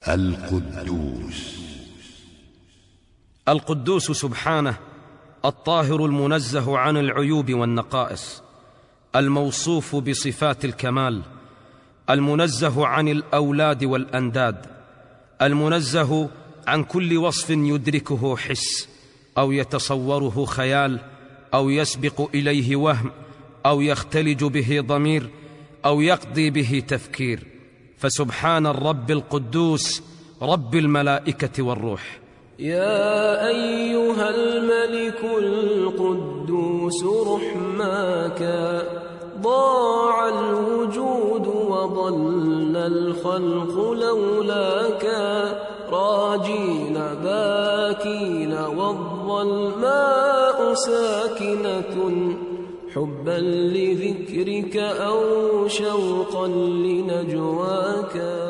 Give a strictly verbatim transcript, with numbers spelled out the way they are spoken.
القدوس. القدوس سبحانه الطاهر المنزه عن العيوب والنقائص، الموصوف بصفات الكمال، المنزه عن الأولاد والأنداد، المنزه عن كل وصف يدركه حس أو يتصوره خيال أو يسبق إليه وهم أو يختلج به ضمير أو يقضي به تفكير. فسبحان الرب القدوس رب الملائكة والروح. يا أيها الملك القدوس رحماك ضاع الوجود وضل الخلق لولاك، راجين باكين والظلماء ساكنة، حبا لذكرك أو شوقا لنجواك.